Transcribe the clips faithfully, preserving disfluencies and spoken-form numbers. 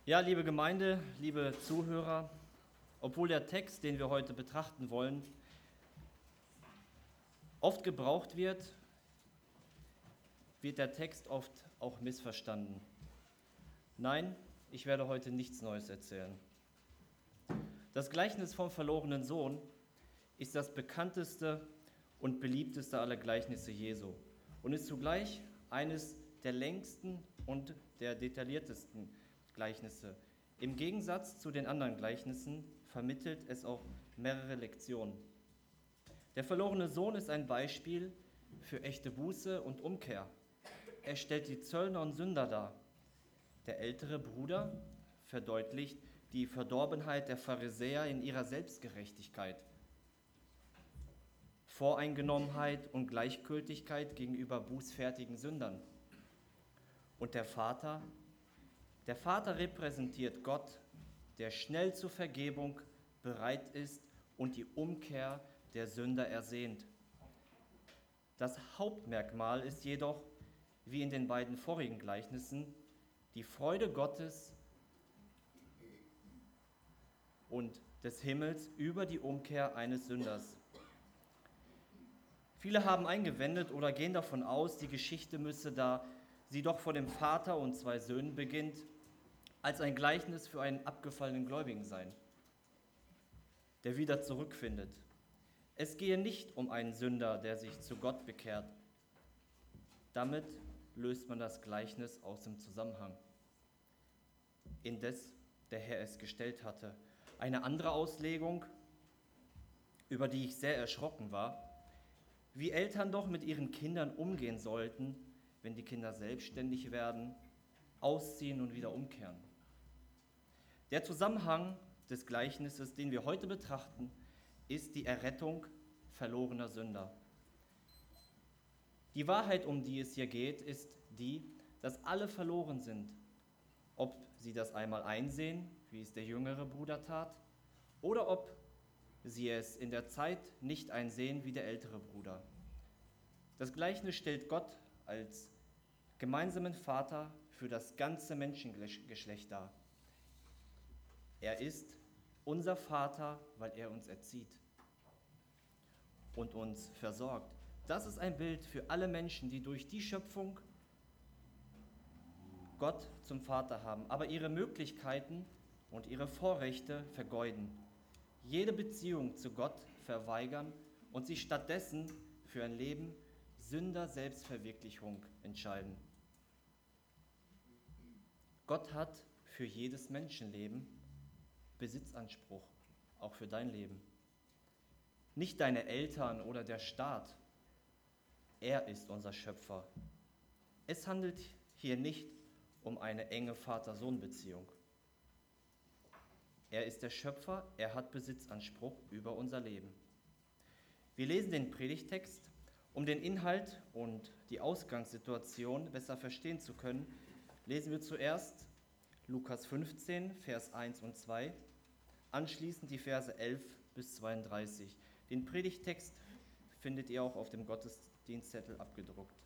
Ja, liebe Gemeinde, liebe Zuhörer, obwohl der Text, den wir heute betrachten wollen, oft gebraucht wird, wird der Text oft auch missverstanden. Nein, ich werde heute nichts Neues erzählen. Das Gleichnis vom verlorenen Sohn ist das bekannteste und beliebteste aller Gleichnisse Jesu und ist zugleich eines der längsten und der detailliertesten Gleichnisse. Im Gegensatz zu den anderen Gleichnissen vermittelt es auch mehrere Lektionen. Der verlorene Sohn ist ein Beispiel für echte Buße und Umkehr. Er stellt die Zöllner und Sünder dar. Der ältere Bruder verdeutlicht die Verdorbenheit der Pharisäer in ihrer Selbstgerechtigkeit, Voreingenommenheit und Gleichgültigkeit gegenüber bußfertigen Sündern. Und der Vater, der Vater repräsentiert Gott, der schnell zur Vergebung bereit ist und die Umkehr der Sünder ersehnt. Das Hauptmerkmal ist jedoch, wie in den beiden vorigen Gleichnissen, die Freude Gottes und des Himmels über die Umkehr eines Sünders. Viele haben eingewendet oder gehen davon aus, die Geschichte müsse, da sie doch vor dem Vater und zwei Söhnen beginnt, als ein Gleichnis für einen abgefallenen Gläubigen sein, der wieder zurückfindet. Es gehe nicht um einen Sünder, der sich zu Gott bekehrt. Damit löst man das Gleichnis aus dem Zusammenhang, indes der Herr es gestellt hatte. Eine andere Auslegung, über die ich sehr erschrocken war, wie Eltern doch mit ihren Kindern umgehen sollten, wenn die Kinder selbstständig werden, ausziehen und wieder umkehren. Der Zusammenhang des Gleichnisses, den wir heute betrachten, ist die Errettung verlorener Sünder. Die Wahrheit, um die es hier geht, ist die, dass alle verloren sind, ob sie das einmal einsehen, wie es der jüngere Bruder tat, oder ob sie es in der Zeit nicht einsehen, wie der ältere Bruder. Das Gleichnis stellt Gott als gemeinsamen Vater für das ganze Menschengeschlecht dar. Er ist unser Vater, weil er uns erzieht und uns versorgt. Das ist ein Bild für alle Menschen, die durch die Schöpfung Gott zum Vater haben, aber ihre Möglichkeiten und ihre Vorrechte vergeuden, jede Beziehung zu Gott verweigern und sich stattdessen für ein Leben Sünder-Selbstverwirklichung entscheiden. Gott hat für jedes Menschenleben Besitzanspruch, auch für dein Leben. Nicht deine Eltern oder der Staat. Er ist unser Schöpfer. Es handelt hier nicht um eine enge Vater-Sohn-Beziehung. Er ist der Schöpfer, er hat Besitzanspruch über unser Leben. Wir lesen den Predigtext, um den Inhalt und die Ausgangssituation besser verstehen zu können, lesen wir zuerst Lukas fünfzehn, Vers eins und zwei, anschließend die Verse elf bis zweiunddreißig. Den Predigtext findet ihr auch auf dem Gottesdienstzettel abgedruckt.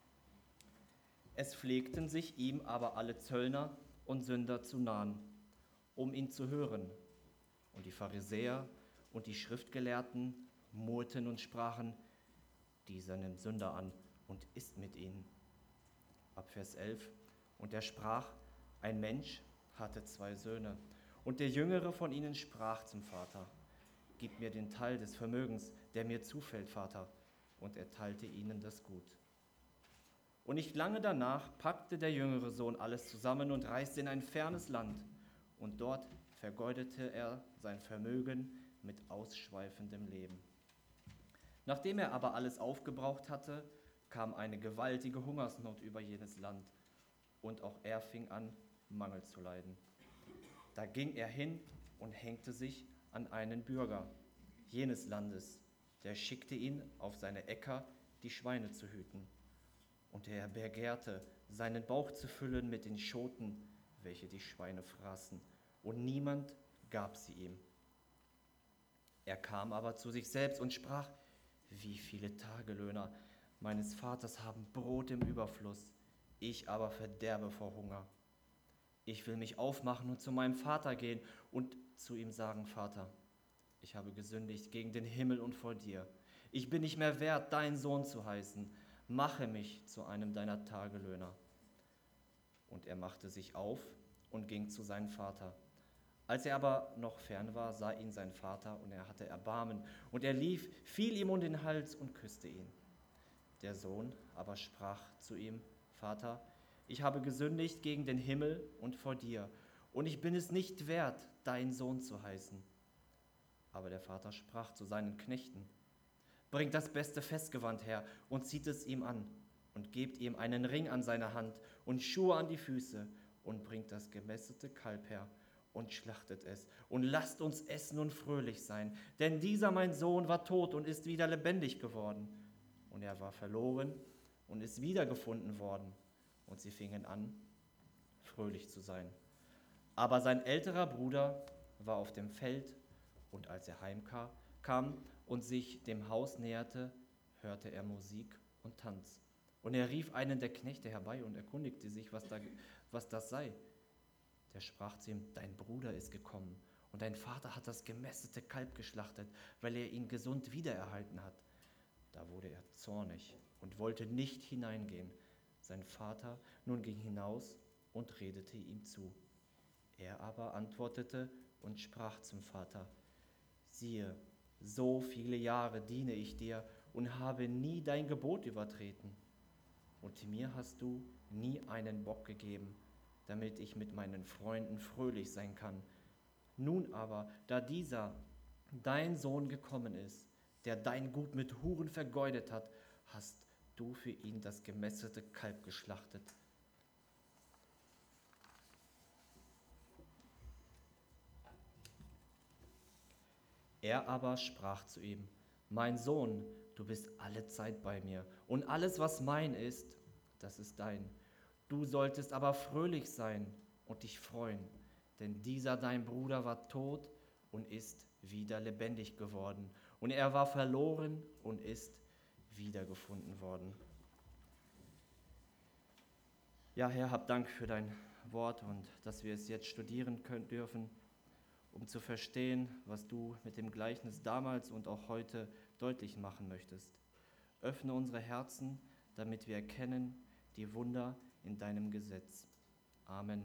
Es pflegten sich ihm aber alle Zöllner und Sünder zu nahen, um ihn zu hören. Und die Pharisäer und die Schriftgelehrten murrten und sprachen: Dieser nimmt Sünder an und isst mit ihnen. Ab Vers elf. Und er sprach: Ein Mensch hatte zwei Söhne, und der jüngere von ihnen sprach zum Vater: Gib mir den Teil des Vermögens, der mir zufällt, Vater. Und er teilte ihnen das Gut. Und nicht lange danach packte der jüngere Sohn alles zusammen und reiste in ein fernes Land. Und dort vergeudete er sein Vermögen mit ausschweifendem Leben. Nachdem er aber alles aufgebraucht hatte, kam eine gewaltige Hungersnot über jenes Land. Und auch er fing an, Mangel zu leiden. Da ging er hin und hängte sich an einen Bürger jenes Landes. Der schickte ihn auf seine Äcker, die Schweine zu hüten. Und er begehrte, seinen Bauch zu füllen mit den Schoten, welche die Schweine fraßen, und niemand gab sie ihm. Er kam aber zu sich selbst und sprach: Wie viele Tagelöhner meines Vaters haben Brot im Überfluss, ich aber verderbe vor Hunger. Ich will mich aufmachen und zu meinem Vater gehen und zu ihm sagen, Vater, ich habe gesündigt gegen den Himmel und vor dir. Ich bin nicht mehr wert, dein Sohn zu heißen. Mache mich zu einem deiner Tagelöhner. Und er machte sich auf und ging zu seinem Vater. Als er aber noch fern war, sah ihn sein Vater und er hatte Erbarmen. Und er lief, fiel ihm um den Hals und küsste ihn. Der Sohn aber sprach zu ihm, Vater, ich habe gesündigt gegen den Himmel und vor dir, und ich bin es nicht wert, dein Sohn zu heißen. Aber der Vater sprach zu seinen Knechten, bringt das beste Festgewand her und zieht es ihm an und gebt ihm einen Ring an seine Hand und Schuhe an die Füße und bringt das gemästete Kalb her und schlachtet es und lasst uns essen und fröhlich sein, denn dieser mein Sohn war tot und ist wieder lebendig geworden und er war verloren und ist wiedergefunden worden und sie fingen an, fröhlich zu sein. Aber sein älterer Bruder war auf dem Feld und als er heimkam kam und sich dem Haus näherte, hörte er Musik und Tanz. Und er rief einen der Knechte herbei und erkundigte sich, was, da, was das sei. Der sprach zu ihm, dein Bruder ist gekommen und dein Vater hat das gemästete Kalb geschlachtet, weil er ihn gesund wiedererhalten hat. Da wurde er zornig und wollte nicht hineingehen. Sein Vater nun ging hinaus und redete ihm zu. Er aber antwortete und sprach zum Vater, siehe, so viele Jahre diene ich dir und habe nie dein Gebot übertreten. Und mir hast du nie einen Bock gegeben, damit ich mit meinen Freunden fröhlich sein kann. Nun aber, da dieser, dein Sohn gekommen ist, der dein Gut mit Huren vergeudet hat, hast du für ihn das gemästete Kalb geschlachtet. Er aber sprach zu ihm, mein Sohn, du bist alle Zeit bei mir, und alles, was mein ist, das ist dein. Du solltest aber fröhlich sein und dich freuen, denn dieser dein Bruder war tot und ist wieder lebendig geworden, und er war verloren und ist wiedergefunden worden. Ja, Herr, hab Dank für dein Wort und dass wir es jetzt studieren können dürfen, um zu verstehen, was du mit dem Gleichnis damals und auch heute deutlich machen möchtest. Öffne unsere Herzen, damit wir erkennen die Wunder in deinem Gesetz. Amen.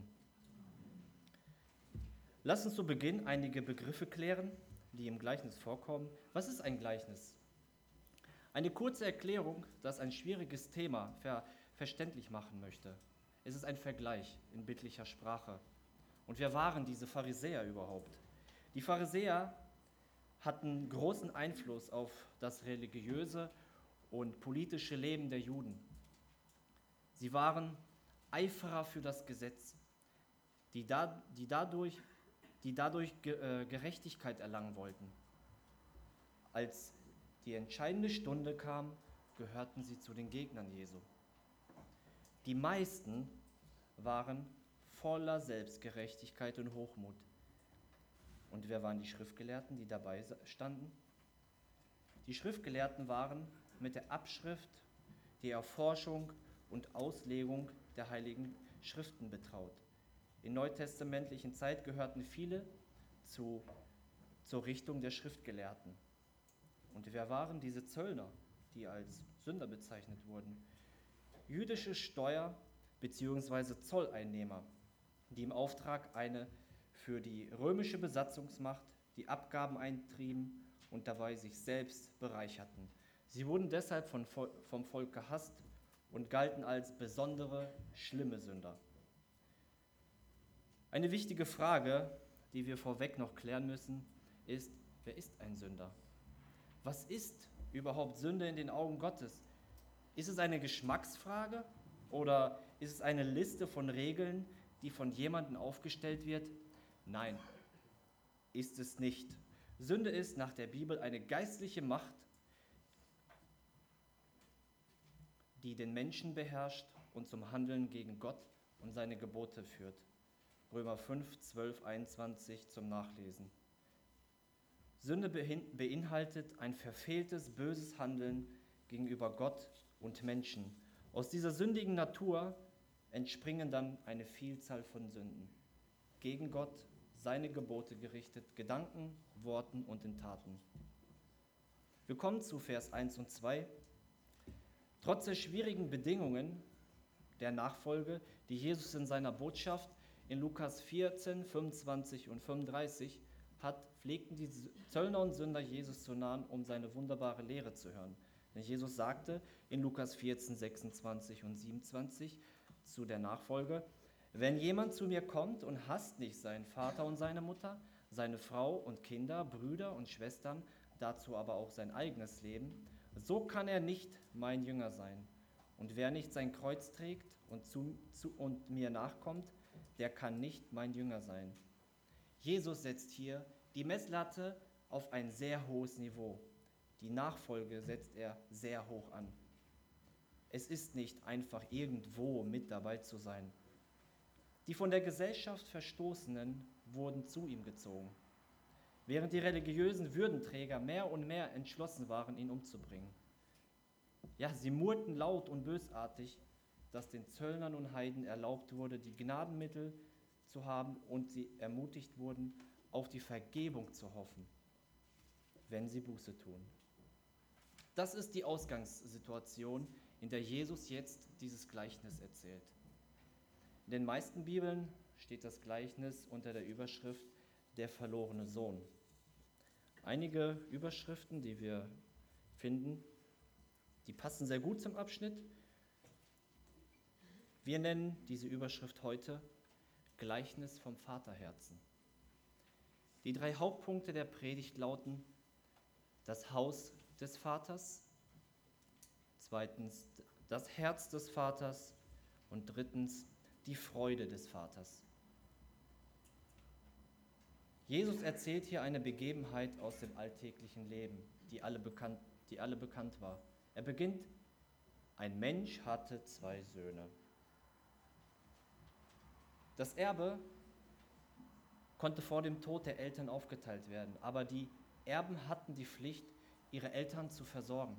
Lass uns zu Beginn einige Begriffe klären, die im Gleichnis vorkommen. Was ist ein Gleichnis? Eine kurze Erklärung, das ein schwieriges Thema ver- verständlich machen möchte. Es ist ein Vergleich in bildlicher Sprache. Und wer waren diese Pharisäer überhaupt? Die Pharisäer hatten großen Einfluss auf das religiöse und politische Leben der Juden. Sie waren Eiferer für das Gesetz, die, da, die dadurch, die dadurch äh, Gerechtigkeit erlangen wollten. Als die entscheidende Stunde kam, gehörten sie zu den Gegnern Jesu. Die meisten waren voller Selbstgerechtigkeit und Hochmut. Und wer waren die Schriftgelehrten, die dabei standen? Die Schriftgelehrten waren mit der Abschrift, die Erforschung und Auslegung der Heiligen Schriften betraut. In neutestamentlichen Zeit gehörten viele zu, zur Richtung der Schriftgelehrten. Und wer waren diese Zöllner, die als Sünder bezeichnet wurden? Jüdische Steuer- bzw. Zolleinnehmer, die im Auftrag eine für die römische Besatzungsmacht die Abgaben eintrieben und dabei sich selbst bereicherten. Sie wurden deshalb von, vom Volk gehasst und galten als besondere, schlimme Sünder. Eine wichtige Frage, die wir vorweg noch klären müssen, ist, wer ist ein Sünder? Was ist überhaupt Sünde in den Augen Gottes? Ist es eine Geschmacksfrage oder ist es eine Liste von Regeln, die von jemandem aufgestellt wird? Nein, ist es nicht. Sünde ist nach der Bibel eine geistliche Macht, die den Menschen beherrscht und zum Handeln gegen Gott und seine Gebote führt. Römer fünf, zwölf, einundzwanzig zum Nachlesen. Sünde beinhaltet ein verfehltes, böses Handeln gegenüber Gott und Menschen. Aus dieser sündigen Natur entspringen dann eine Vielzahl von Sünden. gegen Gott, seine Gebote gerichtet, Gedanken, Worten und in Taten. Wir kommen zu Vers eins und zwei. Trotz der schwierigen Bedingungen der Nachfolge, die Jesus in seiner Botschaft in Lukas vierzehn, fünfundzwanzig und fünfunddreißig hat, pflegten die Zöllner und Sünder Jesus zu nahen, um seine wunderbare Lehre zu hören. Denn Jesus sagte in Lukas vierzehn, sechsundzwanzig und siebenundzwanzig zu der Nachfolge: Wenn jemand zu mir kommt und hasst nicht seinen Vater und seine Mutter, seine Frau und Kinder, Brüder und Schwestern, dazu aber auch sein eigenes Leben, so kann er nicht mein Jünger sein. Und wer nicht sein Kreuz trägt und, zu, zu, und mir nachkommt, der kann nicht mein Jünger sein. Jesus setzt hier die Messlatte auf ein sehr hohes Niveau. Die Nachfolge setzt er sehr hoch an. Es ist nicht einfach irgendwo mit dabei zu sein. Die von der Gesellschaft Verstoßenen wurden zu ihm gezogen, während die religiösen Würdenträger mehr und mehr entschlossen waren, ihn umzubringen. Ja, sie murrten laut und bösartig, dass den Zöllnern und Heiden erlaubt wurde, die Gnadenmittel zu haben, und sie ermutigt wurden, auf die Vergebung zu hoffen, wenn sie Buße tun. Das ist die Ausgangssituation, in der Jesus jetzt dieses Gleichnis erzählt. In den meisten Bibeln steht das Gleichnis unter der Überschrift der verlorene Sohn. Einige Überschriften, die wir finden, die passen sehr gut zum Abschnitt. Wir nennen diese Überschrift heute Gleichnis vom Vaterherzen. Die drei Hauptpunkte der Predigt lauten: das Haus des Vaters, zweitens das Herz des Vaters und drittens die Freude des Vaters. Jesus erzählt hier eine Begebenheit aus dem alltäglichen Leben, die alle bekannt, die alle bekannt war. Er beginnt: Ein Mensch hatte zwei Söhne. Das Erbe konnte vor dem Tod der Eltern aufgeteilt werden, aber die Erben hatten die Pflicht, ihre Eltern zu versorgen.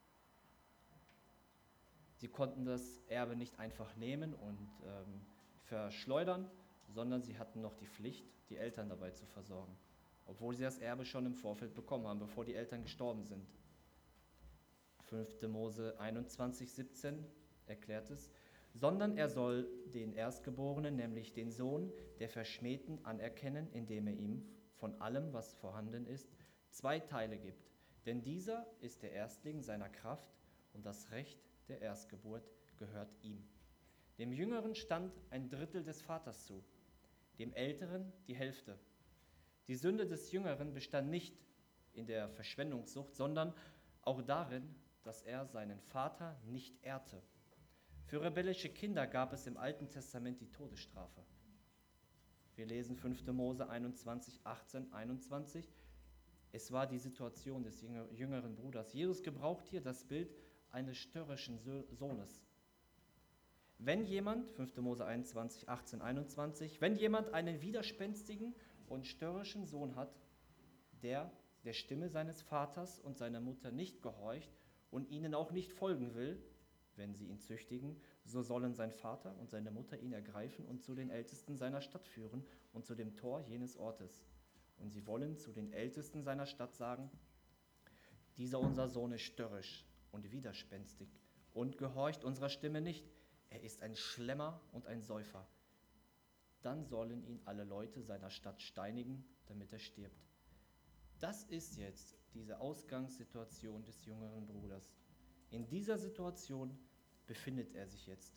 Sie konnten das Erbe nicht einfach nehmen und ähm, verschleudern, sondern sie hatten noch die Pflicht, die Eltern dabei zu versorgen, obwohl sie das Erbe schon im Vorfeld bekommen haben, bevor die Eltern gestorben sind. fünfte Mose einundzwanzig, siebzehn erklärt es: Sondern er soll den Erstgeborenen, nämlich den Sohn der Verschmähten, anerkennen, indem er ihm von allem, was vorhanden ist, zwei Teile gibt. Denn dieser ist der Erstling seiner Kraft, und das Recht der Erstgeburt gehört ihm. Dem Jüngeren stand ein Drittel des Vaters zu, dem Älteren die Hälfte. Die Sünde des Jüngeren bestand nicht in der Verschwendungssucht, sondern auch darin, dass er seinen Vater nicht ehrte. Für rebellische Kinder gab es im Alten Testament die Todesstrafe. Wir lesen fünfte Mose einundzwanzig, achtzehn, einundzwanzig. Es war die Situation des jüngeren Bruders. Jesus gebraucht hier das Bild eines störrischen Sohnes. Wenn jemand, fünfte Mose einundzwanzig, achtzehn, einundzwanzig, wenn jemand einen widerspenstigen und störrischen Sohn hat, der der Stimme seines Vaters und seiner Mutter nicht gehorcht und ihnen auch nicht folgen will, wenn sie ihn züchtigen, so sollen sein Vater und seine Mutter ihn ergreifen und zu den Ältesten seiner Stadt führen und zu dem Tor jenes Ortes. Und sie wollen zu den Ältesten seiner Stadt sagen: Dieser unser Sohn ist störrisch und widerspenstig und gehorcht unserer Stimme nicht. Er ist ein Schlemmer und ein Säufer. Dann sollen ihn alle Leute seiner Stadt steinigen, damit er stirbt. Das ist jetzt diese Ausgangssituation des jüngeren Bruders. In dieser Situation befindet er sich jetzt.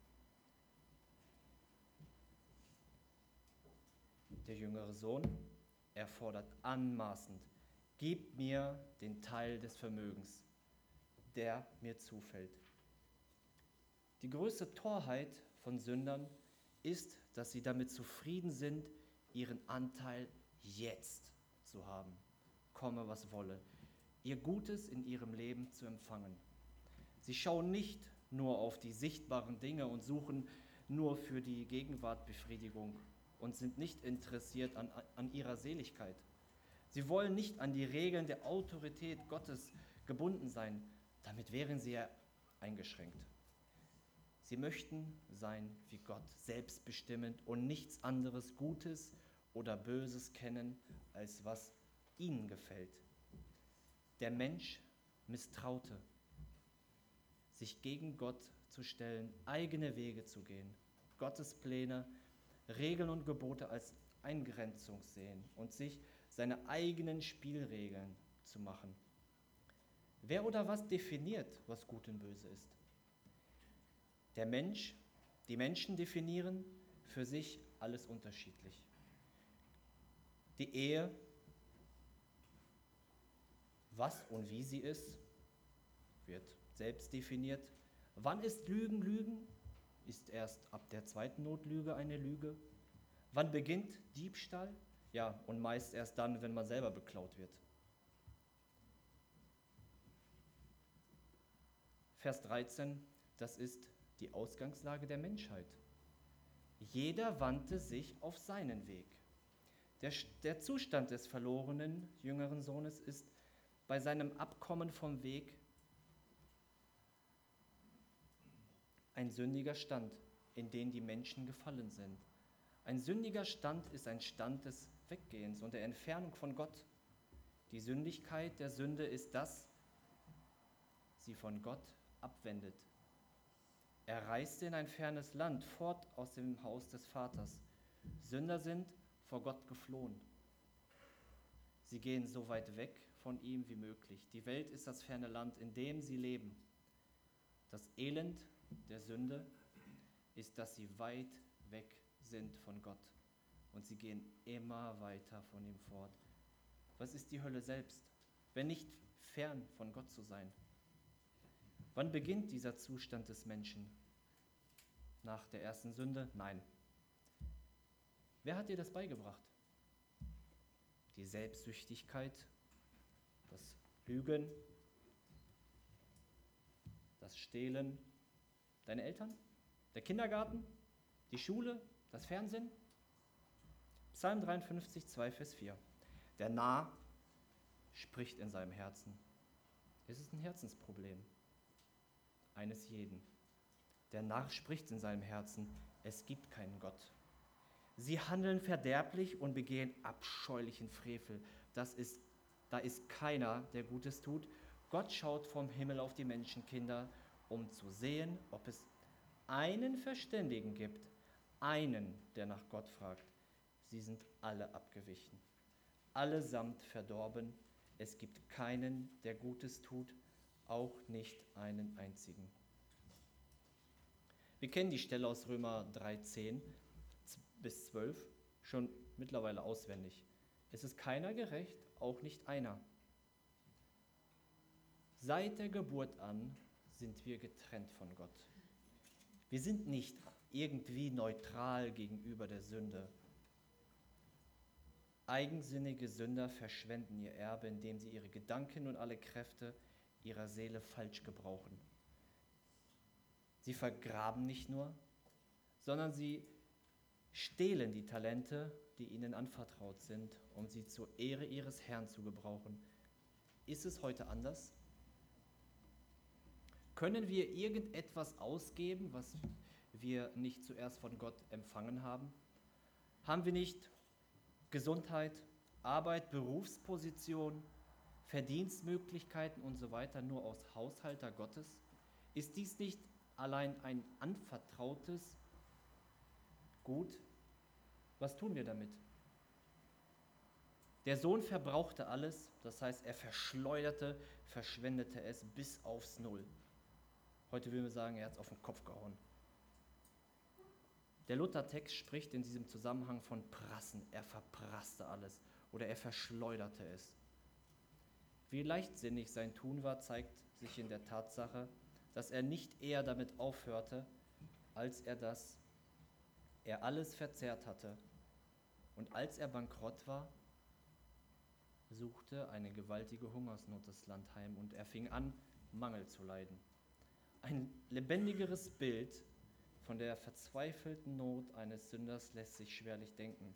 Der jüngere Sohn, er fordert anmaßend: Gib mir den Teil des Vermögens, der mir zufällt. Die größte Torheit von Sündern ist, dass sie damit zufrieden sind, ihren Anteil jetzt zu haben, komme was wolle, ihr Gutes in ihrem Leben zu empfangen. Sie schauen nicht nur auf die sichtbaren Dinge und suchen nur für die Gegenwart Befriedigung und sind nicht interessiert an, an ihrer Seligkeit. Sie wollen nicht an die Regeln der Autorität Gottes gebunden sein, damit wären sie ja eingeschränkt. Sie möchten sein wie Gott, selbstbestimmend und nichts anderes Gutes oder Böses kennen, als was ihnen gefällt. Der Mensch misstraute, sich gegen Gott zu stellen, eigene Wege zu gehen, Gottes Pläne, Regeln und Gebote als Eingrenzung sehen und sich seine eigenen Spielregeln zu machen. Wer oder was definiert, was gut und böse ist? Der Mensch, die Menschen definieren für sich alles unterschiedlich. Die Ehe, was und wie sie ist, wird selbst definiert. Wann ist Lügen Lügen? Ist erst ab der zweiten Notlüge eine Lüge. Wann beginnt Diebstahl? Ja, und meist erst dann, wenn man selber beklaut wird. Vers dreizehn, das ist die Ausgangslage der Menschheit. Jeder wandte sich auf seinen Weg. Der, der Zustand des verlorenen jüngeren Sohnes ist bei seinem Abkommen vom Weg ein sündiger Stand, in den die Menschen gefallen sind. Ein sündiger Stand ist ein Stand des Weggehens und der Entfernung von Gott. Die Sündigkeit der Sünde ist, dass sie von Gott abwendet. Er reiste in ein fernes Land, fort aus dem Haus des Vaters. Sünder sind vor Gott geflohen. Sie gehen so weit weg von ihm wie möglich. Die Welt ist das ferne Land, in dem sie leben. Das Elend der Sünde ist, dass sie weit weg sind von Gott und sie gehen immer weiter von ihm fort. Was ist die Hölle selbst, wenn nicht fern von Gott zu sein? Wann beginnt dieser Zustand des Menschen? Nach der ersten Sünde? Nein. Wer hat dir das beigebracht? Die Selbstsüchtigkeit, das Lügen, das Stehlen, deine Eltern, der Kindergarten, die Schule, das Fernsehen? Psalm dreiundfünfzig, zwei, Vers vier. Der Narr spricht in seinem Herzen. Es ist ein Herzensproblem eines jeden. Der Narr spricht in seinem Herzen, es gibt keinen Gott. Sie handeln verderblich und begehen abscheulichen Frevel. Das ist, da ist keiner, der Gutes tut. Gott schaut vom Himmel auf die Menschenkinder, um zu sehen, ob es einen Verständigen gibt, einen, der nach Gott fragt. Sie sind alle abgewichen, allesamt verdorben. Es gibt keinen, der Gutes tut, auch nicht einen einzigen. Wir kennen die Stelle aus Römer dreizehn bis zwölf schon mittlerweile auswendig. Es ist keiner gerecht, auch nicht einer. Seit der Geburt an sind wir getrennt von Gott. Wir sind nicht irgendwie neutral gegenüber der Sünde. Eigensinnige Sünder verschwenden ihr Erbe, indem sie ihre Gedanken und alle Kräfte ihrer Seele falsch gebrauchen. Sie vergraben nicht nur, sondern sie stehlen die Talente, die ihnen anvertraut sind, um sie zur Ehre ihres Herrn zu gebrauchen. Ist es heute anders? Können wir irgendetwas ausgeben, was wir nicht zuerst von Gott empfangen haben? Haben wir nicht Gesundheit, Arbeit, Berufsposition, Verdienstmöglichkeiten und so weiter nur aus Haushalter Gottes? Ist dies nicht allein ein anvertrautes Gut? Was tun wir damit? Der Sohn verbrauchte alles, das heißt, er verschleuderte, verschwendete es bis aufs Null. Heute würden wir sagen, er hat es auf den Kopf gehauen. Der Luthertext spricht in diesem Zusammenhang von Prassen. Er verprasste alles oder er verschleuderte es. Wie leichtsinnig sein Tun war, zeigt sich in der Tatsache, dass er nicht eher damit aufhörte, als er das, er alles verzehrt hatte. Und als er bankrott war, suchte eine gewaltige Hungersnot das Land heim und er fing an, Mangel zu leiden. Ein lebendigeres Bild von der verzweifelten Not eines Sünders lässt sich schwerlich denken.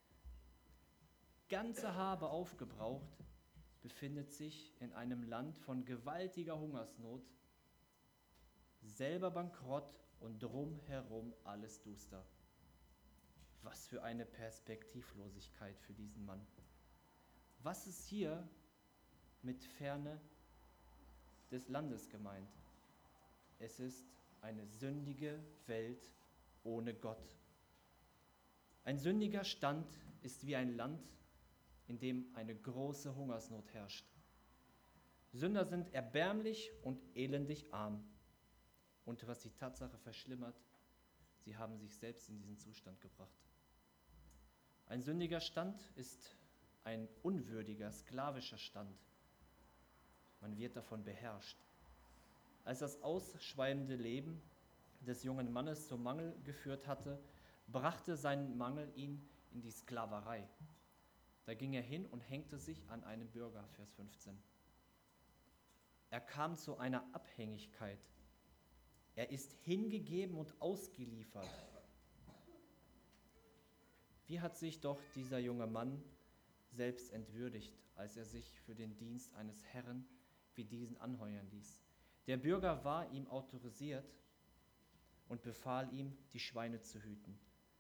Ganze Habe aufgebraucht, befindet sich in einem Land von gewaltiger Hungersnot, selber bankrott und drumherum alles duster. Was für eine Perspektivlosigkeit für diesen Mann. Was ist hier mit Ferne des Landes gemeint? Es ist eine sündige Welt ohne Gott. Ein sündiger Stand ist wie ein Land, in dem eine große Hungersnot herrscht. Sünder sind erbärmlich und elendig arm. Und was die Tatsache verschlimmert, sie haben sich selbst in diesen Zustand gebracht. Ein sündiger Stand ist ein unwürdiger, sklavischer Stand. Man wird davon beherrscht. Als das ausschweifende Leben des jungen Mannes zum Mangel geführt hatte, brachte sein Mangel ihn in die Sklaverei. Da ging er hin und hängte sich an einen Bürger, Vers fünfzehn. Er kam zu einer Abhängigkeit. Er ist hingegeben und ausgeliefert. Wie hat sich doch dieser junge Mann selbst entwürdigt, als er sich für den Dienst eines Herrn wie diesen anheuern ließ? Der Bürger war ihm autorisiert und befahl ihm, die Schweine zu hüten.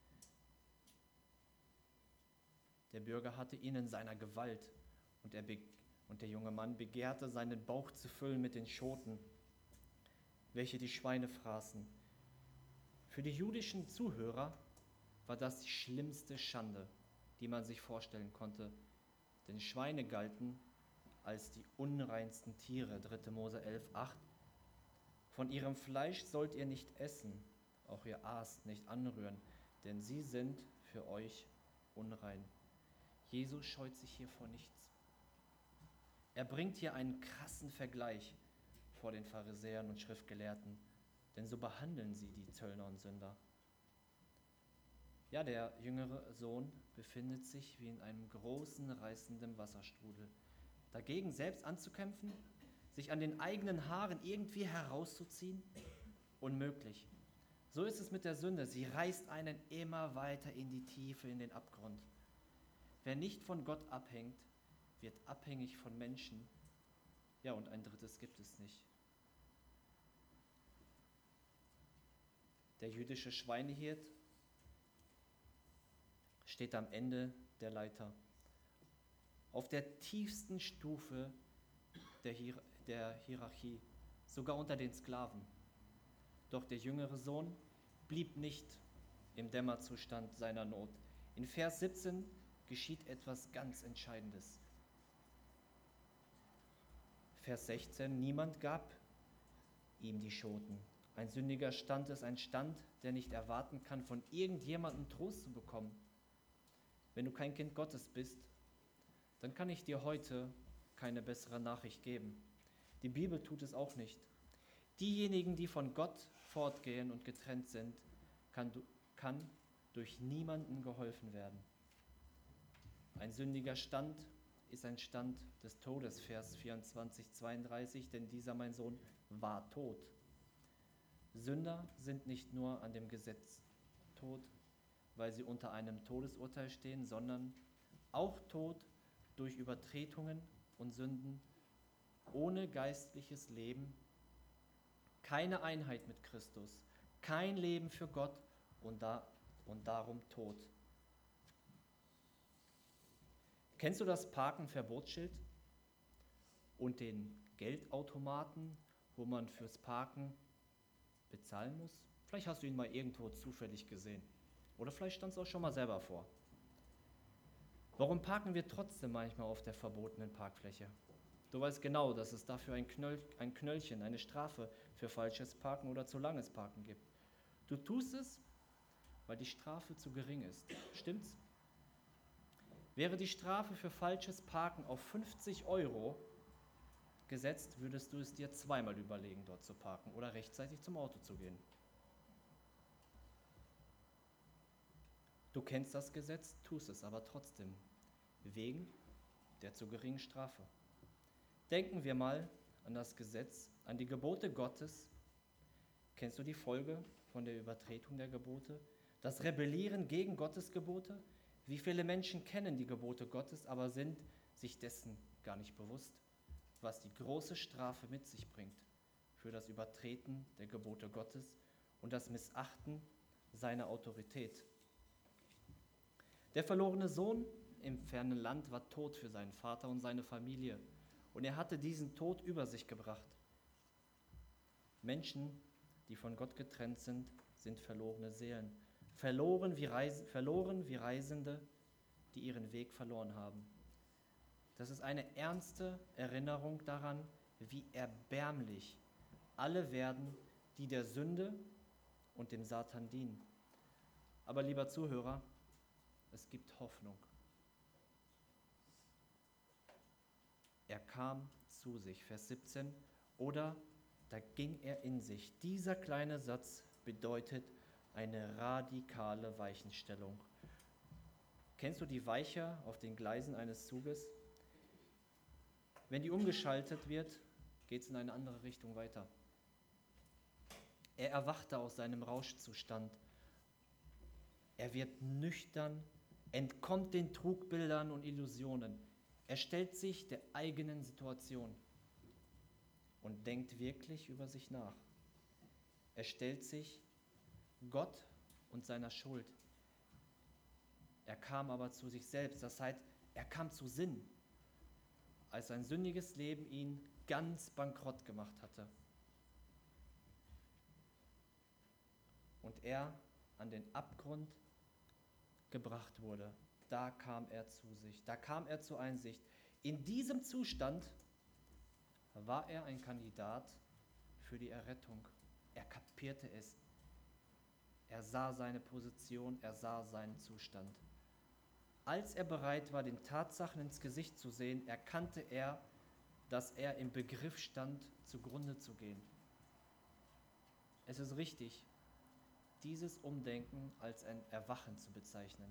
Der Bürger hatte ihn in seiner Gewalt und, er be- und der junge Mann begehrte, seinen Bauch zu füllen mit den Schoten, welche die Schweine fraßen. Für die jüdischen Zuhörer war das die schlimmste Schande, die man sich vorstellen konnte, denn Schweine galten als die unreinsten Tiere, dritte Mose elf, acht. Von ihrem Fleisch sollt ihr nicht essen, auch ihr Aas nicht anrühren, denn sie sind für euch unrein. Jesus scheut sich hier vor nichts. Er bringt hier einen krassen Vergleich vor den Pharisäern und Schriftgelehrten, denn so behandeln sie die Zöllner und Sünder. Ja, der jüngere Sohn befindet sich wie in einem großen, reißenden Wasserstrudel. Dagegen selbst anzukämpfen, sich an den eigenen Haaren irgendwie herauszuziehen, unmöglich. So ist es mit der Sünde. Sie reißt einen immer weiter in die Tiefe, in den Abgrund. Wer nicht von Gott abhängt, wird abhängig von Menschen. Ja, und ein drittes gibt es nicht. Der jüdische Schweinehirt steht am Ende der Leiter, auf der tiefsten Stufe der, Hier- der Hierarchie, sogar unter den Sklaven. Doch der jüngere Sohn blieb nicht im Dämmerzustand seiner Not. In Vers siebzehn geschieht etwas ganz Entscheidendes. Vers sechzehn, niemand gab ihm die Schoten. Ein sündiger Stand ist ein Stand, der nicht erwarten kann, von irgendjemandem Trost zu bekommen. Wenn du kein Kind Gottes bist, dann kann ich dir heute keine bessere Nachricht geben. Die Bibel tut es auch nicht. Diejenigen, die von Gott fortgehen und getrennt sind, kann, kann durch niemanden geholfen werden. Ein sündiger Stand ist ein Stand des Todes, Vers vierundzwanzig, zweiunddreißig, denn dieser, mein Sohn, war tot. Sünder sind nicht nur an dem Gesetz tot, weil sie unter einem Todesurteil stehen, sondern auch tot durch Übertretungen und Sünden, ohne geistliches Leben, keine Einheit mit Christus, kein Leben für Gott und, da, und darum tot. Kennst du das Parken-Verbotsschild und den Geldautomaten, wo man fürs Parken bezahlen muss? Vielleicht hast du ihn mal irgendwo zufällig gesehen. Oder vielleicht stand es auch schon mal selber vor. Warum parken wir trotzdem manchmal auf der verbotenen Parkfläche? Du weißt genau, dass es dafür ein, Knöll, ein Knöllchen, eine Strafe für falsches Parken oder zu langes Parken gibt. Du tust es, weil die Strafe zu gering ist. Stimmt's? Wäre die Strafe für falsches Parken auf fünfzig Euro gesetzt, würdest du es dir zweimal überlegen, dort zu parken oder rechtzeitig zum Auto zu gehen. Du kennst das Gesetz, tust es aber trotzdem, wegen der zu geringen Strafe. Denken wir mal an das Gesetz, an die Gebote Gottes. Kennst du die Folge von der Übertretung der Gebote? Das Rebellieren gegen Gottes Gebote? Wie viele Menschen kennen die Gebote Gottes, aber sind sich dessen gar nicht bewusst, was die große Strafe mit sich bringt für das Übertreten der Gebote Gottes und das Missachten seiner Autorität. Der verlorene Sohn im fernen Land war tot für seinen Vater und seine Familie, und er hatte diesen Tod über sich gebracht. Menschen, die von Gott getrennt sind, sind verlorene Seelen, verloren wie, Reis- verloren wie Reisende, die ihren Weg verloren haben. Das ist eine ernste Erinnerung daran, wie erbärmlich alle werden, die der Sünde und dem Satan dienen. Aber lieber Zuhörer, es gibt Hoffnung. Er kam zu sich, Vers siebzehn, oder da ging er in sich. Dieser kleine Satz bedeutet eine radikale Weichenstellung. Kennst du die Weiche auf den Gleisen eines Zuges? Wenn die umgeschaltet wird, geht es in eine andere Richtung weiter. Er erwachte aus seinem Rauschzustand. Er wird nüchtern, entkommt den Trugbildern und Illusionen. Er stellt sich der eigenen Situation und denkt wirklich über sich nach. Er stellt sich Gott und seiner Schuld. Er kam aber zu sich selbst, das heißt, er kam zu Sinn, als sein sündiges Leben ihn ganz bankrott gemacht hatte. Und er an den Abgrund gebracht wurde. Da kam er zu sich, da kam er zur Einsicht. In diesem Zustand war er ein Kandidat für die Errettung. Er kapierte es. Er sah seine Position, er sah seinen Zustand. Als er bereit war, den Tatsachen ins Gesicht zu sehen, erkannte er, dass er im Begriff stand, zugrunde zu gehen. Es ist richtig, dieses Umdenken als ein Erwachen zu bezeichnen.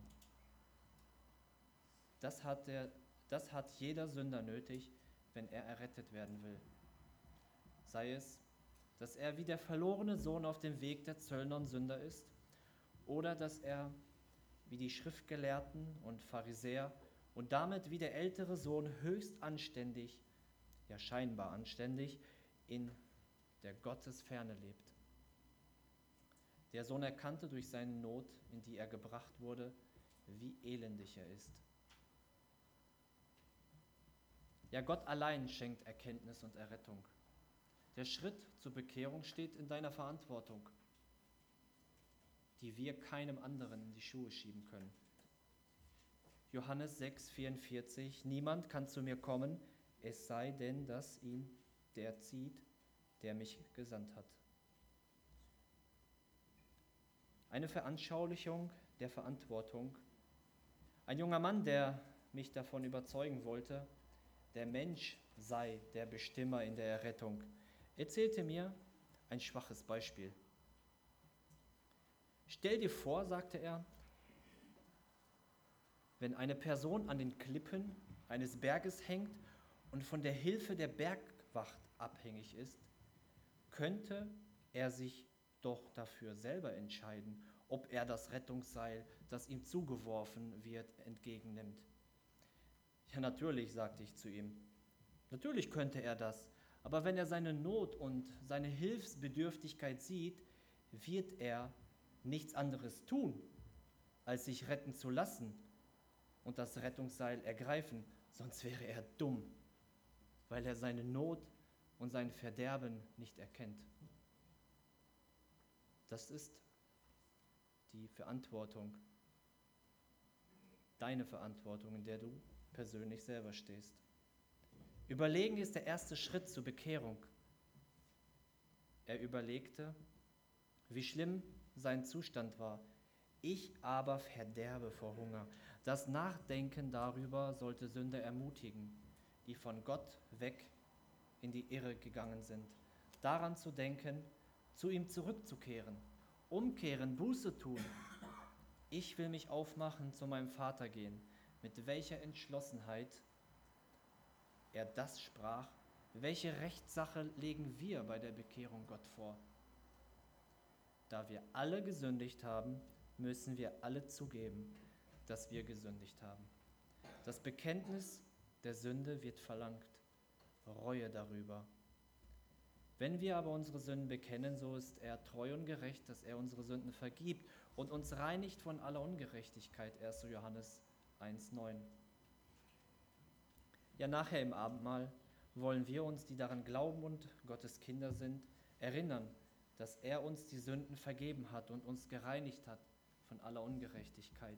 Das hat, der, das hat jeder Sünder nötig, wenn er errettet werden will. Sei es, dass er wie der verlorene Sohn auf dem Weg der Zöllner und Sünder ist, oder dass er wie die Schriftgelehrten und Pharisäer und damit wie der ältere Sohn höchst anständig, ja scheinbar anständig, in der Gottesferne lebt. Der Sohn erkannte durch seine Not, in die er gebracht wurde, wie elendig er ist. Ja, Gott allein schenkt Erkenntnis und Errettung. Der Schritt zur Bekehrung steht in deiner Verantwortung, die wir keinem anderen in die Schuhe schieben können. Johannes sechs, vierundvierzig: Niemand kann zu mir kommen, es sei denn, dass ihn der zieht, der mich gesandt hat. Eine Veranschaulichung der Verantwortung. Ein junger Mann, der mich davon überzeugen wollte, der Mensch sei der Bestimmer in der Errettung, erzählte mir ein schwaches Beispiel. Stell dir vor, sagte er, wenn eine Person an den Klippen eines Berges hängt und von der Hilfe der Bergwacht abhängig ist, könnte er sich doch dafür selber entscheiden, ob er das Rettungsseil, das ihm zugeworfen wird, entgegennimmt. Ja, natürlich, sagte ich zu ihm. Natürlich könnte er das, aber wenn er seine Not und seine Hilfsbedürftigkeit sieht, wird er nichts anderes tun, als sich retten zu lassen und das Rettungsseil ergreifen, sonst wäre er dumm, weil er seine Not und sein Verderben nicht erkennt. Das ist die Verantwortung, deine Verantwortung, in der du persönlich selber stehst. Überlegen ist der erste Schritt zur Bekehrung. Er überlegte, wie schlimm sein Zustand war. Ich aber verderbe vor Hunger. Das Nachdenken darüber sollte Sünder ermutigen, die von Gott weg in die Irre gegangen sind. Daran zu denken, zu ihm zurückzukehren, umkehren, Buße tun. Ich will mich aufmachen, zu meinem Vater gehen. Mit welcher Entschlossenheit er das sprach, welche Rechtssache legen wir bei der Bekehrung Gott vor? Da wir alle gesündigt haben, müssen wir alle zugeben, dass wir gesündigt haben. Das Bekenntnis der Sünde wird verlangt, Reue darüber. Wenn wir aber unsere Sünden bekennen, so ist er treu und gerecht, dass er unsere Sünden vergibt und uns reinigt von aller Ungerechtigkeit. erster Johannes eins neun. Ja, nachher im Abendmahl wollen wir uns, die daran glauben und Gottes Kinder sind, erinnern, dass er uns die Sünden vergeben hat und uns gereinigt hat von aller Ungerechtigkeit.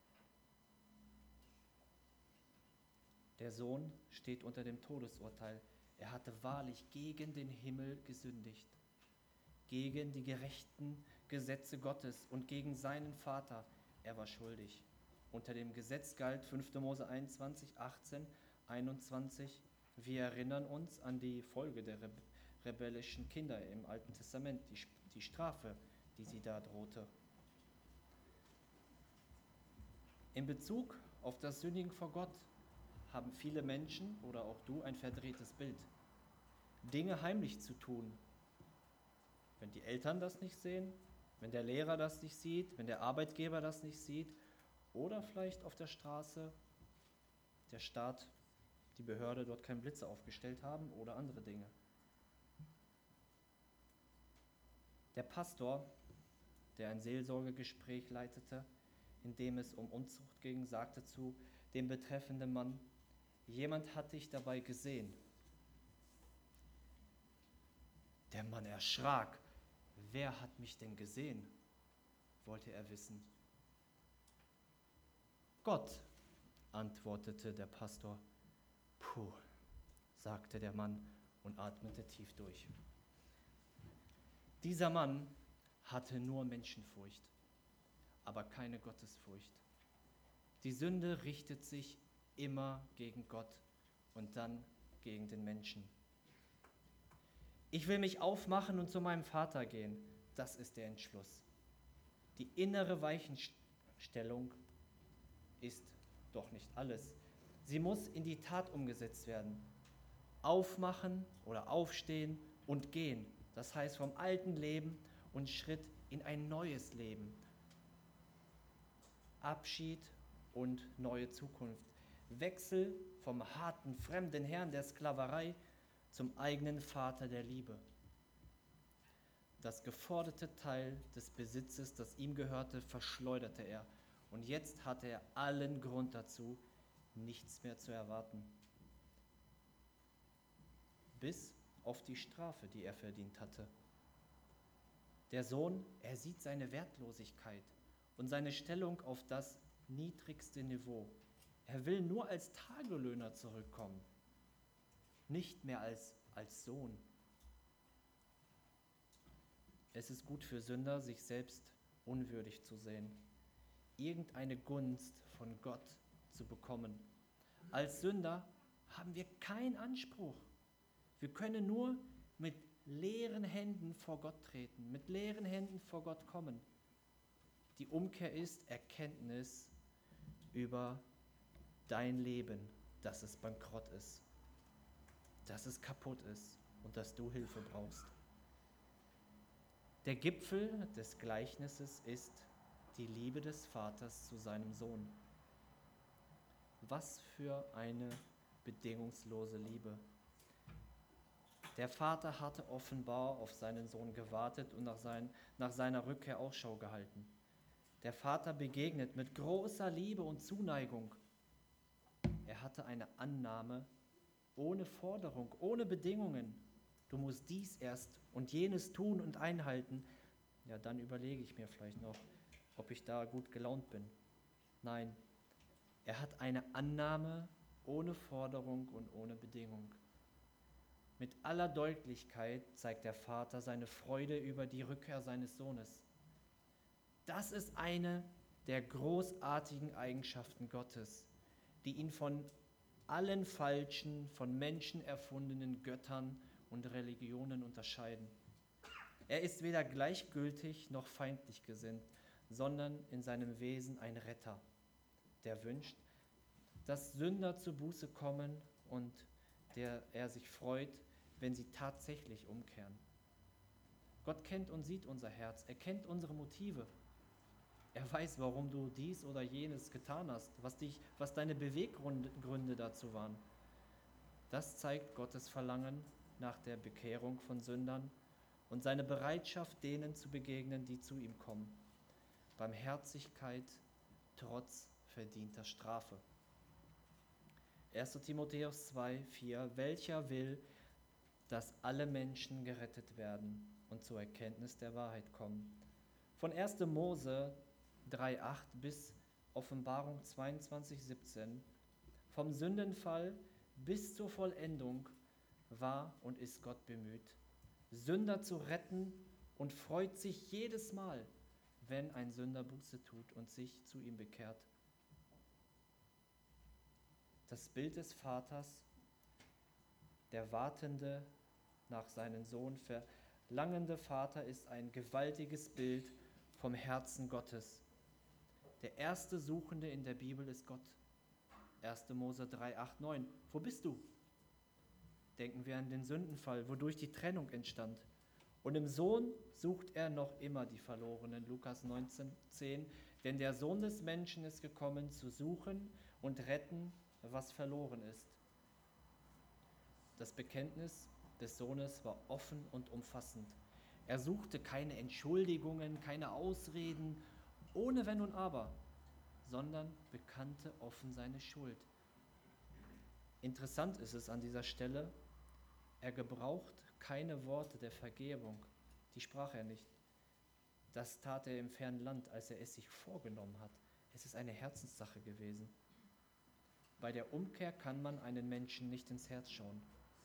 Der Sohn steht unter dem Todesurteil. Er hatte wahrlich gegen den Himmel gesündigt, gegen die gerechten Gesetze Gottes und gegen seinen Vater. Er war schuldig. Unter dem Gesetz galt fünfter Mose einundzwanzig, achtzehn, einundzwanzig. Wir erinnern uns an die Folge der rebellischen Kinder im Alten Testament, die, die Strafe, die sie da drohte. In Bezug auf das Sündigen vor Gott haben viele Menschen oder auch du ein verdrehtes Bild. Dinge heimlich zu tun. Wenn die Eltern das nicht sehen, wenn der Lehrer das nicht sieht, wenn der Arbeitgeber das nicht sieht oder vielleicht auf der Straße der Staat, die Behörde dort keinen Blitzer aufgestellt haben oder andere Dinge. Der Pastor, der ein Seelsorgegespräch leitete, in dem es um Unzucht ging, sagte zu dem betreffenden Mann: Jemand hat dich dabei gesehen. Der Mann erschrak. Wer hat mich denn gesehen? Wollte er wissen. Gott, antwortete der Pastor. Puh, sagte der Mann und atmete tief durch. Dieser Mann hatte nur Menschenfurcht, aber keine Gottesfurcht. Die Sünde richtet sich immer gegen Gott und dann gegen den Menschen. Ich will mich aufmachen und zu meinem Vater gehen. Das ist der Entschluss. Die innere Weichenstellung ist doch nicht alles. Sie muss in die Tat umgesetzt werden. Aufmachen oder aufstehen und gehen. Das heißt vom alten Leben und Schritt in ein neues Leben. Abschied und neue Zukunft. Wechsel vom harten, fremden Herrn der Sklaverei zum eigenen Vater der Liebe. Das geforderte Teil des Besitzes, das ihm gehörte, verschleuderte er. Und jetzt hatte er allen Grund dazu, nichts mehr zu erwarten. Bis auf die Strafe, die er verdient hatte. Der Sohn, er sieht seine Wertlosigkeit und seine Stellung auf das niedrigste Niveau. Er will nur als Tagelöhner zurückkommen, nicht mehr als, als Sohn. Es ist gut für Sünder, sich selbst unwürdig zu sehen, irgendeine Gunst von Gott zu bekommen. Als Sünder haben wir keinen Anspruch. Wir können nur mit leeren Händen vor Gott treten, mit leeren Händen vor Gott kommen. Die Umkehr ist Erkenntnis über dein Leben, dass es bankrott ist, dass es kaputt ist und dass du Hilfe brauchst. Der Gipfel des Gleichnisses ist die Liebe des Vaters zu seinem Sohn. Was für eine bedingungslose Liebe. Der Vater hatte offenbar auf seinen Sohn gewartet und nach, sein, nach seiner Rückkehr Ausschau gehalten. Der Vater begegnet mit großer Liebe und Zuneigung. Er hatte eine Annahme ohne Forderung, ohne Bedingungen. Du musst dies erst und jenes tun und einhalten. Ja, dann überlege ich mir vielleicht noch, ob ich da gut gelaunt bin. Nein, er hat eine Annahme ohne Forderung und ohne Bedingung. Mit aller Deutlichkeit zeigt der Vater seine Freude über die Rückkehr seines Sohnes. Das ist eine der großartigen Eigenschaften Gottes, die ihn von allen falschen, von Menschen erfundenen Göttern und Religionen unterscheiden. Er ist weder gleichgültig noch feindlich gesinnt, sondern in seinem Wesen ein Retter, der wünscht, dass Sünder zur Buße kommen und der er sich freut, wenn sie tatsächlich umkehren. Gott kennt und sieht unser Herz, er kennt unsere Motive. Er weiß, warum du dies oder jenes getan hast, was, dich, was deine Beweggründe dazu waren. Das zeigt Gottes Verlangen nach der Bekehrung von Sündern und seine Bereitschaft, denen zu begegnen, die zu ihm kommen. Barmherzigkeit trotz verdienter Strafe. erster Timotheus zwei, vier. Welcher will, dass alle Menschen gerettet werden und zur Erkenntnis der Wahrheit kommen. Von erster Mose drei, acht bis Offenbarung zweiundzwanzig, siebzehn. Vom Sündenfall bis zur Vollendung war und ist Gott bemüht, Sünder zu retten und freut sich jedes Mal, wenn ein Sünder Buße tut und sich zu ihm bekehrt. Das Bild des Vaters, der wartende, nach seinem Sohn verlangende Vater, ist ein gewaltiges Bild vom Herzen Gottes. Der erste Suchende in der Bibel ist Gott. erster Mose drei, acht, neun. Wo bist du? Denken wir an den Sündenfall, wodurch die Trennung entstand. Und im Sohn sucht er noch immer die Verlorenen. Lukas neunzehn, zehn. Denn der Sohn des Menschen ist gekommen, zu suchen und retten, was verloren ist. Das Bekenntnis des Sohnes war offen und umfassend. Er suchte keine Entschuldigungen, keine Ausreden, ohne Wenn und Aber, sondern bekannte offen seine Schuld. Interessant ist es an dieser Stelle, er gebraucht keine Worte der Vergebung, die sprach er nicht. Das tat er im fernen Land, als er es sich vorgenommen hat. Es ist eine Herzenssache gewesen. Bei der Umkehr kann man einen Menschen nicht ins Herz schauen.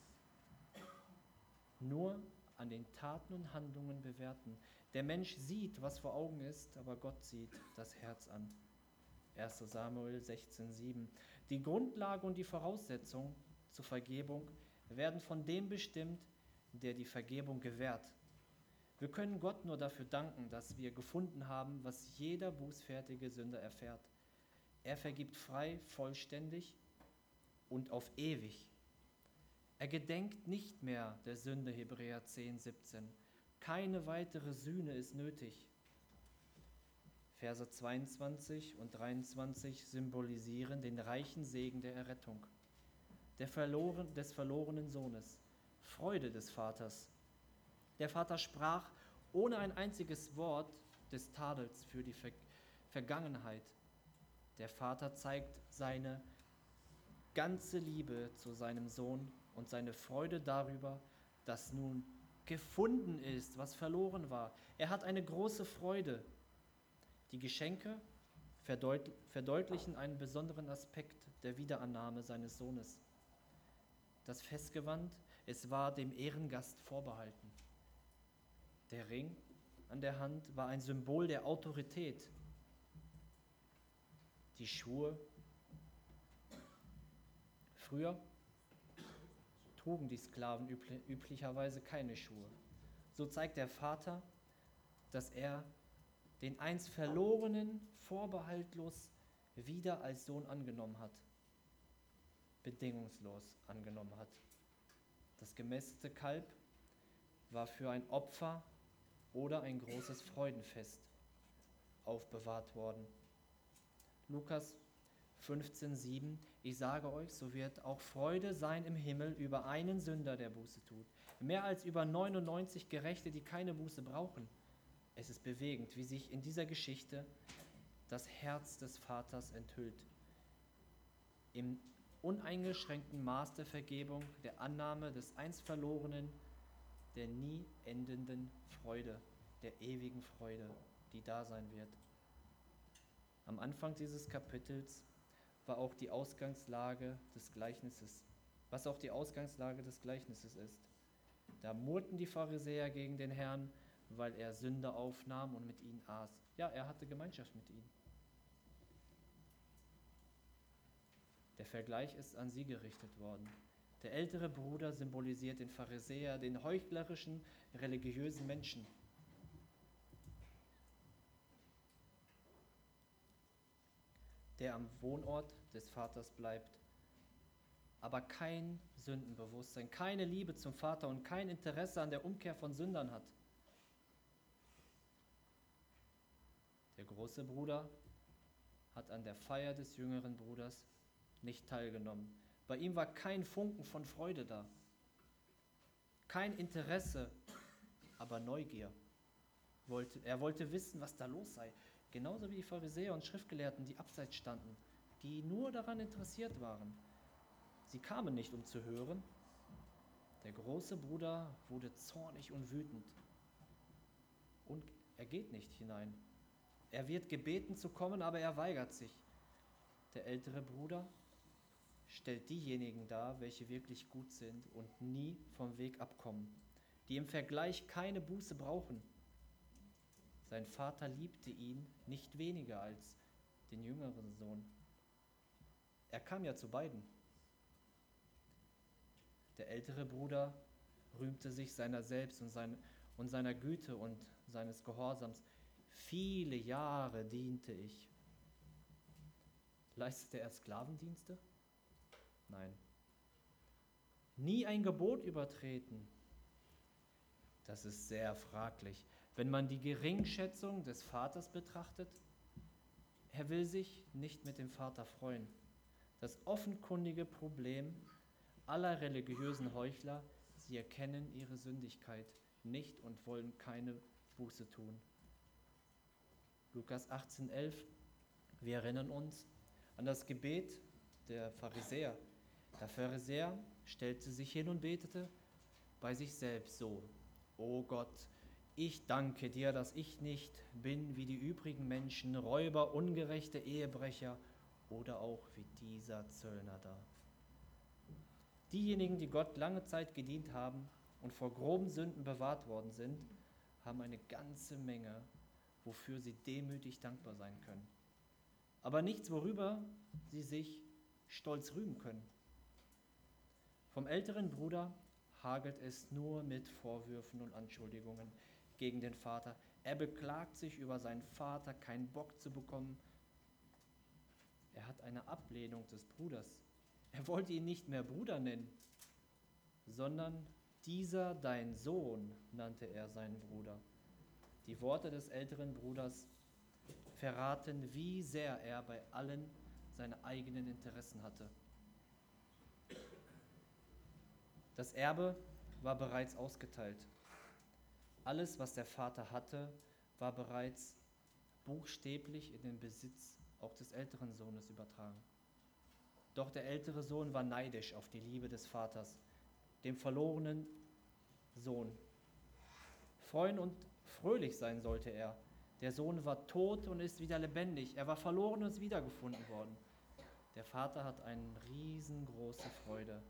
Nur an den Taten und Handlungen bewerten. Der Mensch sieht, was vor Augen ist, aber Gott sieht das Herz an. erster Samuel sechzehn, sieben. Die Grundlage und die Voraussetzung zur Vergebung werden von dem bestimmt, der die Vergebung gewährt. Wir können Gott nur dafür danken, dass wir gefunden haben, was jeder bußfertige Sünder erfährt. Er vergibt frei, vollständig und auf ewig. Er gedenkt nicht mehr der Sünde, Hebräer zehn, siebzehn. Keine weitere Sühne ist nötig. Verse zweiundzwanzig und dreiundzwanzig symbolisieren den reichen Segen der Errettung, der verloren, des verlorenen Sohnes, Freude des Vaters. Der Vater sprach ohne ein einziges Wort des Tadels für die Ver- Vergangenheit. Der Vater zeigt seine ganze Liebe zu seinem Sohn und seine Freude darüber, dass nun gefunden ist, was verloren war. Er hat eine große Freude. Die Geschenke verdeut- verdeutlichen einen besonderen Aspekt der Wiederannahme seines Sohnes. Das Festgewand, es war dem Ehrengast vorbehalten. Der Ring an der Hand war ein Symbol der Autorität. Die Schuhe, früher trugen die Sklaven übl- üblicherweise keine Schuhe. So zeigt der Vater, dass er den einst Verlorenen vorbehaltlos wieder als Sohn angenommen hat, bedingungslos angenommen hat. Das gemästete Kalb war für ein Opfer oder ein großes Freudenfest aufbewahrt worden. Lukas fünfzehn, sieben. Ich sage euch, so wird auch Freude sein im Himmel über einen Sünder, der Buße tut, mehr als über neunundneunzig Gerechte, die keine Buße brauchen. Es ist bewegend, wie sich in dieser Geschichte das Herz des Vaters enthüllt. Im uneingeschränkten Maß der Vergebung, der Annahme des einst Verlorenen, der nie endenden Freude, der ewigen Freude, die da sein wird. Am Anfang dieses Kapitels war auch die Ausgangslage des Gleichnisses, was auch die Ausgangslage des Gleichnisses ist. Da murrten die Pharisäer gegen den Herrn, weil er Sünder aufnahm und mit ihnen aß. Ja, er hatte Gemeinschaft mit ihnen. Der Vergleich ist an sie gerichtet worden. Der ältere Bruder symbolisiert den Pharisäer, den heuchlerischen, religiösen Menschen. Der am Wohnort des Vaters bleibt, aber kein Sündenbewusstsein, keine Liebe zum Vater und kein Interesse an der Umkehr von Sündern hat. Der große Bruder hat an der Feier des jüngeren Bruders nicht teilgenommen. Bei ihm war kein Funken von Freude da. kein Interesse, aber Neugier. Er wollte wissen, was da los sei. Genauso wie die Pharisäer und Schriftgelehrten, die abseits standen, die nur daran interessiert waren. Sie kamen nicht, um zu hören. Der große Bruder wurde zornig und wütend. Und er geht nicht hinein. Er wird gebeten zu kommen, aber er weigert sich. Der ältere Bruder stellt diejenigen dar, welche wirklich gut sind und nie vom Weg abkommen, die im Vergleich keine Buße brauchen. Sein Vater liebte ihn nicht weniger als den jüngeren Sohn. Er kam ja zu beiden. Der ältere Bruder rühmte sich seiner selbst und, sein, und seiner Güte und seines Gehorsams. Viele Jahre diente ich. Leistete er Sklavendienste? Nein. Nie ein Gebot übertreten? Das ist sehr fraglich, wenn man die Geringschätzung des Vaters betrachtet. Er will sich nicht mit dem Vater freuen. Das offenkundige Problem aller religiösen Heuchler, sie erkennen ihre Sündigkeit nicht und wollen keine Buße tun. Lukas achtzehn elf, wir erinnern uns an das Gebet der Pharisäer. Der Pharisäer stellte sich hin und betete bei sich selbst so: O Gott, ich danke dir, dass ich nicht bin wie die übrigen Menschen, Räuber, ungerechte Ehebrecher oder auch wie dieser Zöllner da. Diejenigen, die Gott lange Zeit gedient haben und vor groben Sünden bewahrt worden sind, haben eine ganze Menge, wofür sie demütig dankbar sein können. Aber nichts, worüber sie sich stolz rühmen können. Vom älteren Bruder hagelt es nur mit Vorwürfen und Anschuldigungen gegen den Vater. Er beklagt sich über seinen Vater, keinen Bock zu bekommen. Er hat eine Ablehnung des Bruders. Er wollte ihn nicht mehr Bruder nennen, sondern dieser dein Sohn nannte er seinen Bruder. Die Worte des älteren Bruders verraten, wie sehr er bei allen seine eigenen Interessen hatte. Das Erbe war bereits ausgeteilt. Alles, was der Vater hatte, war bereits buchstäblich in den Besitz auch des älteren Sohnes übertragen. Doch der ältere Sohn war neidisch auf die Liebe des Vaters, dem verlorenen Sohn. Freuen und fröhlich sein sollte er. Der Sohn war tot und ist wieder lebendig. Er war verloren und ist wiedergefunden worden. Der Vater hat eine riesengroße Freude.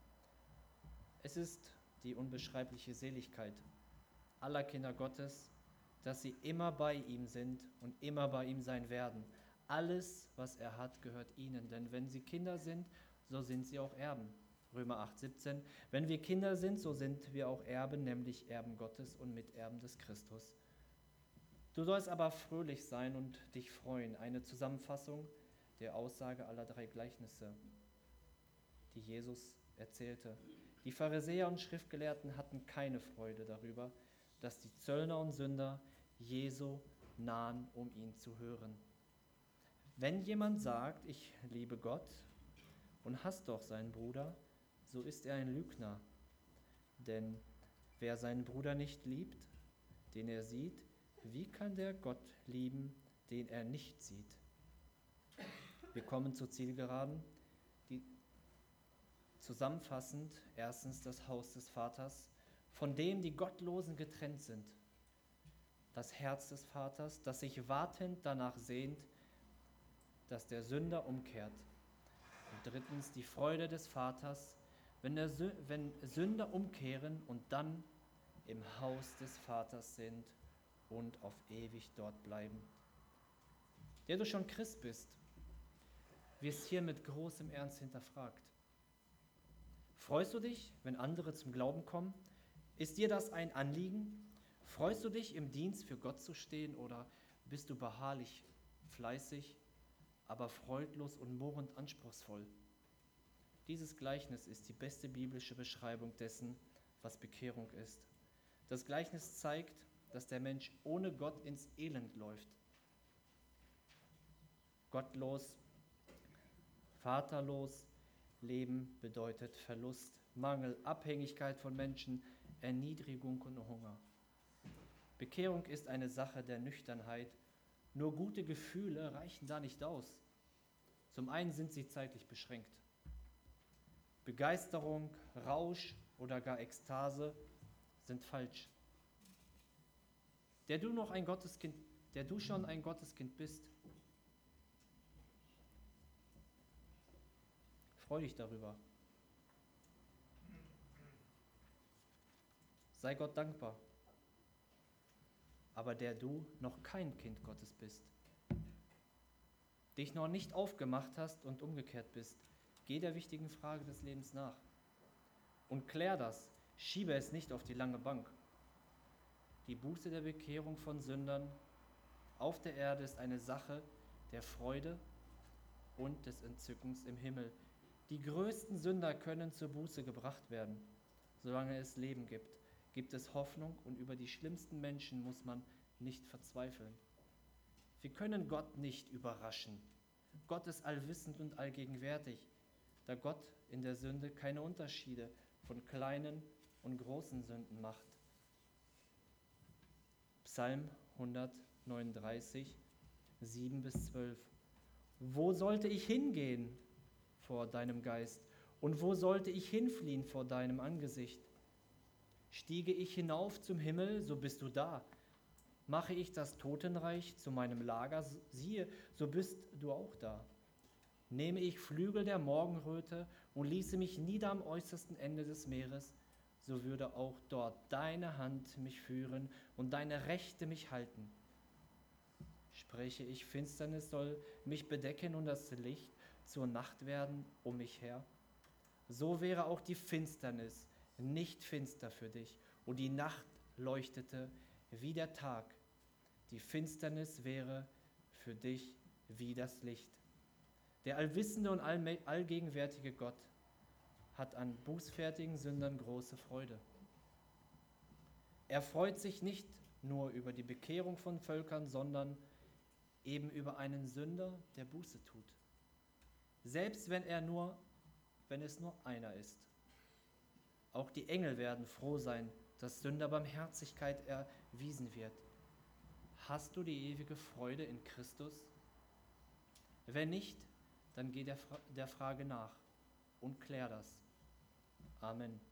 Es ist die unbeschreibliche Seligkeit aller Kinder Gottes, dass sie immer bei ihm sind und immer bei ihm sein werden. Alles, was er hat, gehört ihnen, denn wenn sie Kinder sind, so sind sie auch Erben. Römer acht siebzehn. Wenn wir Kinder sind, so sind wir auch Erben, nämlich Erben Gottes und Miterben des Christus. Du sollst aber fröhlich sein und dich freuen. Eine Zusammenfassung der Aussage aller drei Gleichnisse, die Jesus erzählte. Die Pharisäer und Schriftgelehrten hatten keine Freude darüber, dass die Zöllner und Sünder Jesu nahen, um ihn zu hören. Wenn jemand sagt, ich liebe Gott und hasst doch seinen Bruder, so ist er ein Lügner. Denn wer seinen Bruder nicht liebt, den er sieht, wie kann der Gott lieben, den er nicht sieht? Wir kommen zur Zielgeraden. Die zusammenfassend erstens das Haus des Vaters, von dem die Gottlosen getrennt sind. Das Herz des Vaters, das sich wartend danach sehnt, dass der Sünder umkehrt. Und drittens die Freude des Vaters, wenn, der, wenn Sünder umkehren und dann im Haus des Vaters sind und auf ewig dort bleiben. Der du schon Christ bist, wirst hier mit großem Ernst hinterfragt. Freust du dich, wenn andere zum Glauben kommen? Ist dir das ein Anliegen? Freust du dich, im Dienst für Gott zu stehen, oder bist du beharrlich, fleißig, aber freudlos und murrend anspruchsvoll? Dieses Gleichnis ist die beste biblische Beschreibung dessen, was Bekehrung ist. Das Gleichnis zeigt, dass der Mensch ohne Gott ins Elend läuft. Gottlos, vaterlos leben bedeutet Verlust, Mangel, Abhängigkeit von Menschen, Erniedrigung und Hunger. Bekehrung ist eine Sache der Nüchternheit. Nur gute Gefühle reichen da nicht aus. Zum einen sind sie zeitlich beschränkt. Begeisterung, Rausch oder gar Ekstase sind falsch. Der du noch ein Gotteskind, der du schon ein Gotteskind bist, freu dich darüber. Sei Gott dankbar. Aber der du noch kein Kind Gottes bist, dich noch nicht aufgemacht hast und umgekehrt bist, geh der wichtigen Frage des Lebens nach und klär das, schiebe es nicht auf die lange Bank. Die Buße der Bekehrung von Sündern auf der Erde ist eine Sache der Freude und des Entzückens im Himmel. Die größten Sünder können zur Buße gebracht werden. Solange es Leben gibt, gibt es Hoffnung und über die schlimmsten Menschen muss man nicht verzweifeln. Wir können Gott nicht überraschen. Gott ist allwissend und allgegenwärtig, da Gott in der Sünde keine Unterschiede von kleinen und großen Sünden macht. Psalm hundertneununddreißig, sieben bis zwölf. Wo sollte ich hingehen vor deinem Geist und wo sollte ich hinfliehen vor deinem Angesicht? Stiege ich hinauf zum Himmel, so bist du da. Mache ich das Totenreich zu meinem Lager, siehe, so bist du auch da. Nehme ich Flügel der Morgenröte und ließe mich nieder am äußersten Ende des Meeres, so würde auch dort deine Hand mich führen und deine Rechte mich halten. Spreche ich, Finsternis soll mich bedecken und das Licht zur Nacht werden um mich her, so wäre auch die Finsternis nicht finster für dich und die Nacht leuchtete wie der Tag. Die Finsternis wäre für dich wie das Licht. Der allwissende und allgegenwärtige Gott hat an bußfertigen Sündern große Freude. Er freut sich nicht nur über die Bekehrung von Völkern, sondern eben über einen Sünder, der Buße tut. Selbst wenn er nur, wenn es nur einer ist. Auch die Engel werden froh sein, dass Sünder Barmherzigkeit erwiesen wird. Hast du die ewige Freude in Christus? Wenn nicht, dann geh der, Fra- der Frage nach und klär das. Amen.